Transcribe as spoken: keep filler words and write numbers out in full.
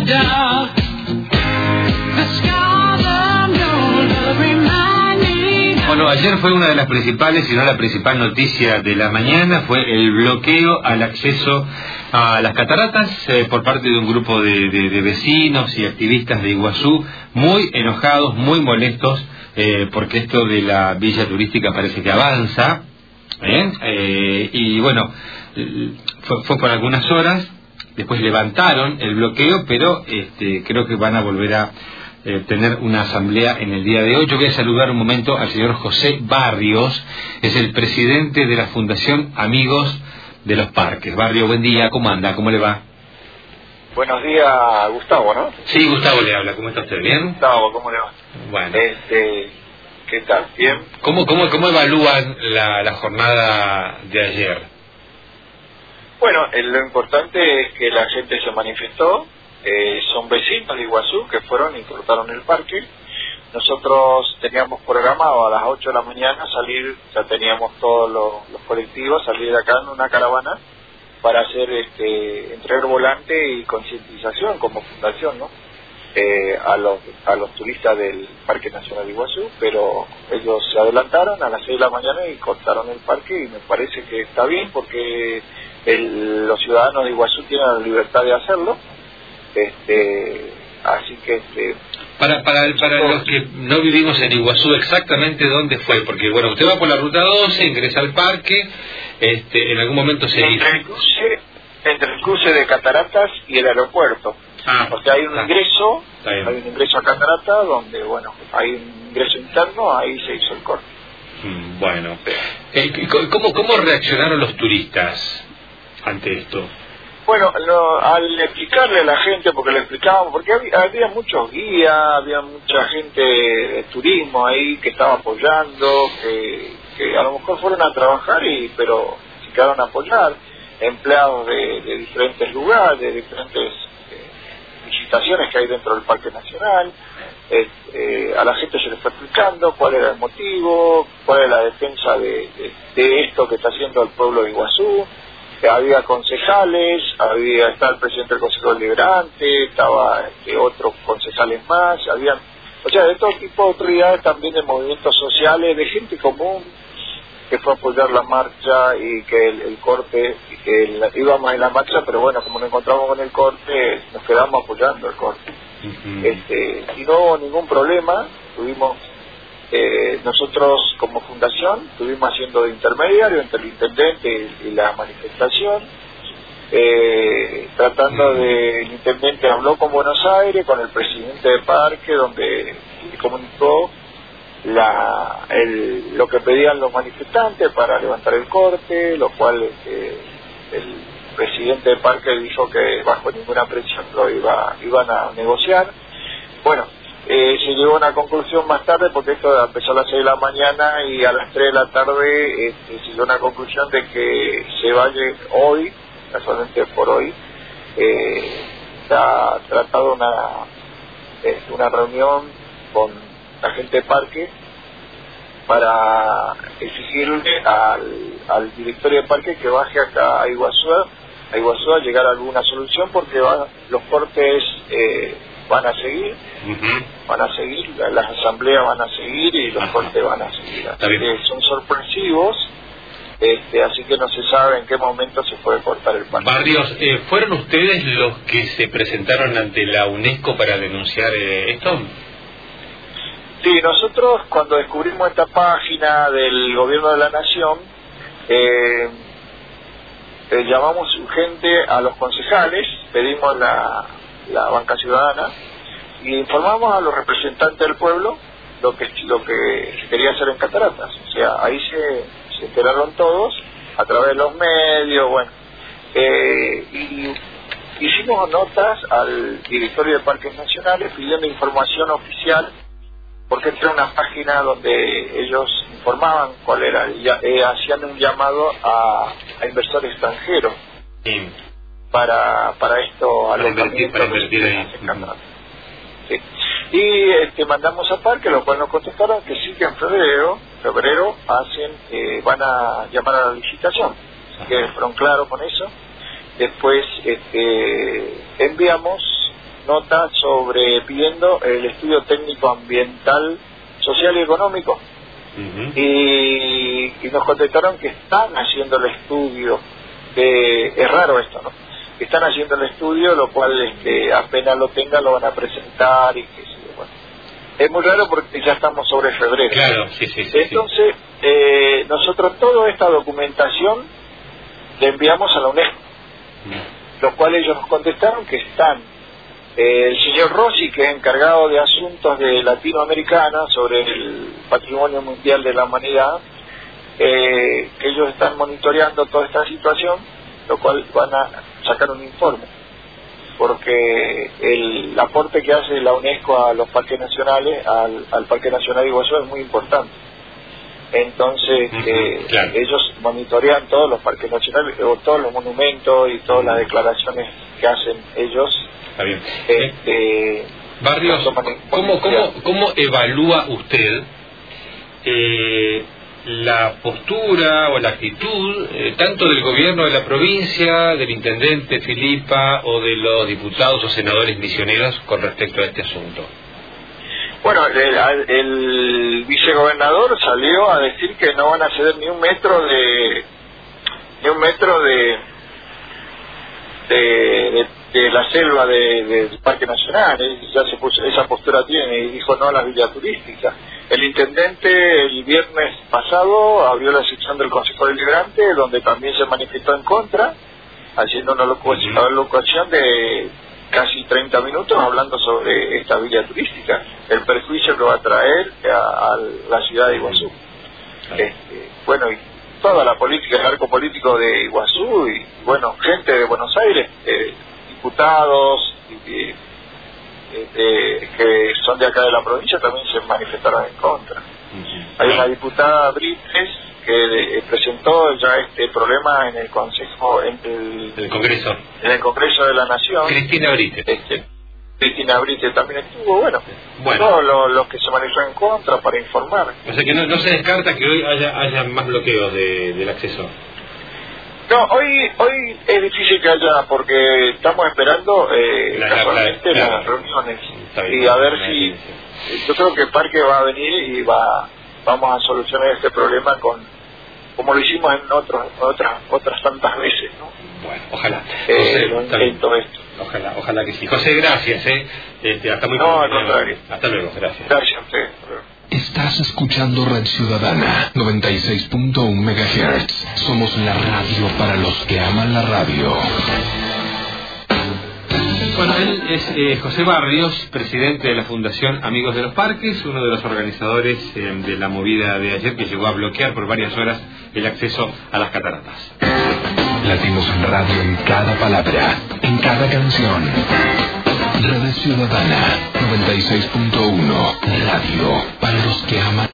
Bueno, ayer fue una de las principales, si no la principal noticia de la mañana, fue el bloqueo al acceso a las cataratas eh, por parte de un grupo de, de, de vecinos y activistas de Iguazú, muy enojados, muy molestos, eh, porque esto de la villa turística parece que avanza, ¿eh? Eh, y bueno, fue, fue por algunas horas, después levantaron el bloqueo, pero este, creo que van a volver a Eh, tener una asamblea en el día de hoy. Yo voy a saludar un momento al señor José Barrios, es el presidente de la Fundación Amigos de los Parques. Barrio, buen día, ¿cómo anda? ¿Cómo le va? Buenos días, Gustavo, ¿no? Sí, Gustavo le habla, ¿cómo está usted? ¿Bien? Gustavo, ¿cómo le va? Bueno. Este, ¿qué tal? ¿Bien? ¿Cómo, cómo, cómo evalúan la, la jornada de ayer? Bueno, eh, lo importante es que la gente se manifestó. Eh, son vecinos de Iguazú que fueron y cortaron el parque. Nosotros teníamos programado a las ocho de la mañana salir, ya teníamos todos los, los colectivos, salir de acá en una caravana para hacer, este, entregar volante y concientización como fundación, ¿no? Eh, a los a los turistas del Parque Nacional de Iguazú, pero ellos se adelantaron a las seis de la mañana y cortaron el parque, y me parece que está bien porque el, los ciudadanos de Iguazú tienen la libertad de hacerlo. Este, así que este, para para para los que no vivimos en Iguazú, exactamente dónde fue, porque bueno, usted va por la ruta doce, ingresa al parque, este, en algún momento se entre el cruce, entre el cruce de Cataratas y el aeropuerto. Ah, o sea, hay un ah, ingreso, hay un ingreso a Cataratas donde, bueno, hay un ingreso interno, ahí se hizo el corte. Mm, bueno, eh, ¿cómo cómo reaccionaron los turistas ante esto? Bueno, no, al explicarle a la gente, porque le explicábamos, porque había, había muchos guías, había mucha gente de turismo ahí que estaba apoyando, que, que a lo mejor fueron a trabajar, y pero se quedaron a apoyar, empleados de, de diferentes lugares, de diferentes eh, visitaciones que hay dentro del Parque Nacional. Eh, eh, a la gente se le fue explicando cuál era el motivo, cuál era la defensa de, de, de esto que está haciendo el pueblo de Iguazú. Había concejales, había estaba el presidente del Consejo Deliberante, estaba este, otros concejales más, habían, o sea, de todo tipo de autoridades, también de movimientos sociales, de gente común que fue a apoyar la marcha, y que el, el corte, y que el, íbamos en la marcha, pero bueno, como nos encontramos con el corte, nos quedamos apoyando el corte. Uh-huh. Este, y no hubo ningún problema, tuvimos... Eh, nosotros como fundación estuvimos haciendo de intermediario entre el intendente y, y la manifestación, eh, tratando de, el intendente habló con Buenos Aires, con el presidente del parque, donde le comunicó la, el, lo que pedían los manifestantes para levantar el corte, lo cual eh, el presidente del parque dijo que bajo ninguna presión lo iba, iban a negociar. Bueno, Eh, se llegó a una conclusión más tarde, porque esto empezó a las seis de la mañana, y a las tres de la tarde este, se llegó a una conclusión de que se vaya hoy, casualmente por hoy, eh, se ha tratado una, eh, una reunión con la gente del parque para exigirle al, al directorio del parque que baje acá a Iguazú, a Iguazú a llegar a alguna solución, porque va, los cortes eh, van a seguir, uh-huh. van a seguir, las asambleas van a seguir y los uh-huh. cortes van a seguir. Así que son sorpresivos, este, así que no se sabe en qué momento se puede cortar el parque. Barrios, eh, ¿fueron ustedes los que se presentaron ante la UNESCO para denunciar eh, esto? Sí, nosotros cuando descubrimos esta página del Gobierno de la Nación, eh, eh, llamamos urgente a los concejales, pedimos la... la banca ciudadana, y informamos a los representantes del pueblo lo que lo que se quería hacer en Cataratas. O sea, ahí se, se enteraron todos a través de los medios, bueno, eh, y hicimos notas al directorio de Parques Nacionales pidiendo información oficial, porque era una página donde ellos informaban cuál era, eh, hacían un llamado a, a inversores extranjeros. Sí. para para esto para invertir, para invertir ahí. Sí. Y este, mandamos a Parque, lo cual nos contestaron que sí, que en febrero febrero hacen eh, van a llamar a la licitación. Así que fueron claros con eso. Después este, enviamos nota sobre pidiendo el estudio técnico ambiental, social y económico. Uh-huh. y, y nos contestaron que están haciendo el estudio, que es raro esto, ¿no? Que están haciendo el estudio, lo cual este, apenas lo tengan lo van a presentar y que bueno. Es muy raro porque ya estamos sobre febrero. Claro, sí, sí, sí. Entonces, sí. Eh, nosotros toda esta documentación le enviamos a la UNESCO, uh-huh. Lo cual ellos nos contestaron que están. Eh, el señor Rossi, que es encargado de asuntos de Latinoamericana sobre el patrimonio mundial de la humanidad, eh, que ellos están monitoreando toda esta situación, lo cual van a sacar un informe, porque el aporte que hace la UNESCO a los parques nacionales, al, al Parque Nacional de Iguazú, es muy importante. Entonces, uh-huh, eh, claro. Ellos monitorean todos los parques nacionales, o todos los monumentos y todas las declaraciones que hacen ellos. Está bien. Este, Barrios, ¿cómo, cómo, ¿cómo evalúa usted eh, la postura o la actitud eh, tanto del gobierno de la provincia, del intendente Filipa o de los diputados o senadores misioneros con respecto a este asunto? Bueno, el, el vicegobernador salió a decir que no van a ceder ni un metro de ni un metro de de, de, de la selva de, de, del Parque Nacional. ¿eh? Ya se puso, esa postura tiene, y dijo no a las villas turísticas. El intendente el viernes pasado abrió la sección del Consejo Deliberante, donde también se manifestó en contra, haciendo una locución, una locución de casi treinta minutos hablando sobre esta villa turística, el perjuicio que va a traer a, a la ciudad de Iguazú. Este, bueno, y toda la política, el arco político de Iguazú, y bueno, gente de Buenos Aires, eh, diputados y, y, eh, que son de acá de la provincia, también se manifestaron en contra. Uh-huh. Hay una diputada Brites que de, presentó ya este problema en el Consejo, en el, el Congreso, en el Congreso de la Nación. Cristina Brites. Este, Cristina Brites también estuvo, bueno, bueno. todos los, los que se manifestaron en contra para informar. O sea que no, no se descarta que hoy haya, haya más bloqueos de, del acceso. No, hoy hoy es difícil que haya, porque estamos esperando eh, la, casualmente la, la, las reuniones bien, y a ver si bien. Yo creo que el parque va a venir y va vamos a solucionar este problema con como lo hicimos en otros otras otras tantas veces, ¿no? Bueno, ojalá. Eh, José, lo intento esto. Ojalá, ojalá que sí. José, gracias, eh. Este, hasta muy no, pronto. al contrario. Hasta luego, gracias. Gracias a usted. Estás escuchando Red Ciudadana noventa y seis punto uno megahertz. Somos la radio para los que aman la radio. Bueno, él es eh, José Barrios, presidente de la Fundación Amigos de los Parques, uno de los organizadores eh, de la movida de ayer que llegó a bloquear por varias horas el acceso a las cataratas. Latimos en radio en cada palabra, en cada canción. Red Ciudadana noventa y seis punto uno, radio para los que aman